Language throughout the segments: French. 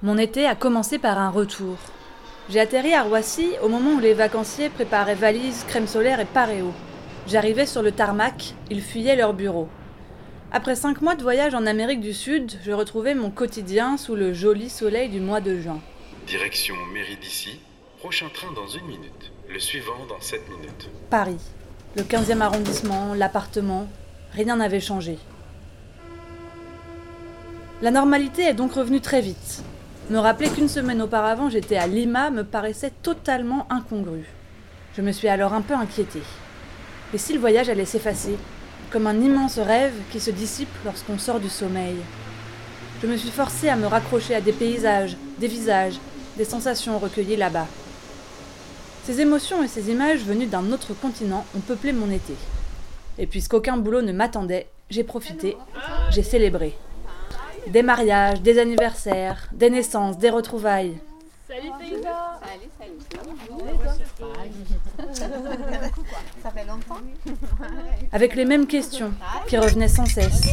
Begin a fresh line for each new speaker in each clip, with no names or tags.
Mon été a commencé par un retour. J'ai atterri à Roissy au moment où les vacanciers préparaient valises, crème solaire et paréo. J'arrivais sur le tarmac, ils fuyaient leur bureau. Après 5 mois de voyage en Amérique du Sud, je retrouvais mon quotidien sous le joli soleil du mois de juin.
Direction mairie d'ici, prochain train dans 1 minute, le suivant dans 7 minutes.
Paris, le 15e arrondissement, l'appartement, rien n'avait changé. La normalité est donc revenue très vite. Me rappeler qu'une semaine auparavant j'étais à Lima me paraissait totalement incongru. Je me suis alors un peu inquiétée. Et si le voyage allait s'effacer, comme un immense rêve qui se dissipe lorsqu'on sort du sommeil? Je me suis forcée à me raccrocher à des paysages, des visages, des sensations recueillies là-bas. Ces émotions et ces images venues d'un autre continent ont peuplé mon été. Et puisqu'aucun boulot ne m'attendait, j'ai profité, j'ai célébré. Des mariages, des anniversaires, des naissances, des retrouvailles.
Salut Faiza.
Ça fait longtemps.
Avec les mêmes questions qui revenaient sans cesse.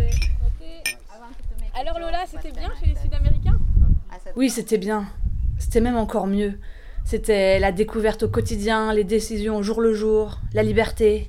Alors Lola, c'était bien chez les Sud-Américains?
Oui, c'était bien. C'était même encore mieux. C'était la découverte au quotidien, les décisions au jour le jour, la liberté.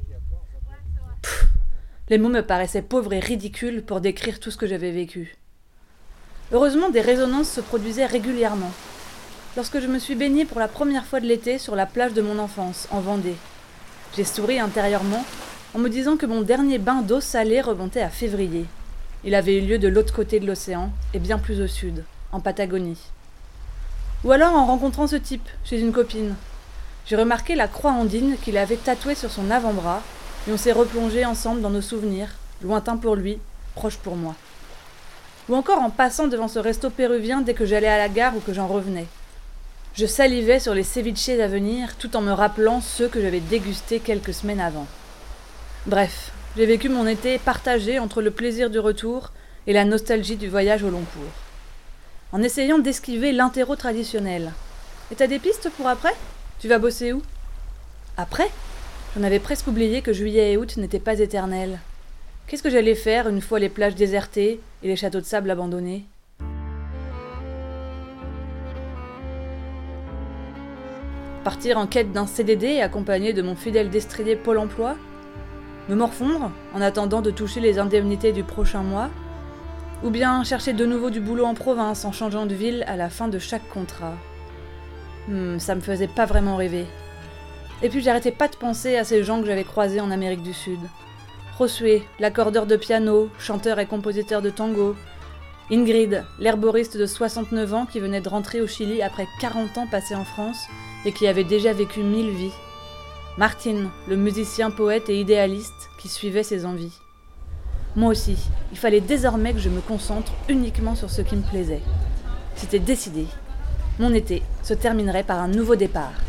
Les mots me paraissaient pauvres et ridicules pour décrire tout ce que j'avais vécu. Heureusement, des résonances se produisaient régulièrement. Lorsque je me suis baignée pour la première fois de l'été sur la plage de mon enfance, en Vendée, j'ai souri intérieurement en me disant que mon dernier bain d'eau salée remontait à février. Il avait eu lieu de l'autre côté de l'océan et bien plus au sud, en Patagonie. Ou alors en rencontrant ce type, chez une copine. J'ai remarqué la croix andine qu'il avait tatouée sur son avant-bras et on s'est replongé ensemble dans nos souvenirs, lointains pour lui, proches pour moi. Ou encore en passant devant ce resto péruvien dès que j'allais à la gare ou que j'en revenais. Je salivais sur les ceviches à venir tout en me rappelant ceux que j'avais dégustés quelques semaines avant. Bref, j'ai vécu mon été partagé entre le plaisir du retour et la nostalgie du voyage au long cours. En essayant d'esquiver l'interro traditionnel. Et t'as des pistes pour après? Tu vas bosser où? Après? J'en avais presque oublié que juillet et août n'étaient pas éternels. Qu'est-ce que j'allais faire une fois les plages désertées et les châteaux de sable abandonnés? Partir en quête d'un CDD accompagné de mon fidèle destrier Pôle emploi? Me morfondre en attendant de toucher les indemnités du prochain mois? Ou bien chercher de nouveau du boulot en province en changeant de ville à la fin de chaque contrat? Ça me faisait pas vraiment rêver. Et puis j'arrêtais pas de penser à ces gens que j'avais croisés en Amérique du Sud. Josué, l'accordeur de piano, chanteur et compositeur de tango. Ingrid, l'herboriste de 69 ans qui venait de rentrer au Chili après 40 ans passés en France et qui avait déjà vécu 1000 vies. Martin, le musicien, poète et idéaliste qui suivait ses envies. Moi aussi, il fallait désormais que je me concentre uniquement sur ce qui me plaisait. C'était décidé. Mon été se terminerait par un nouveau départ.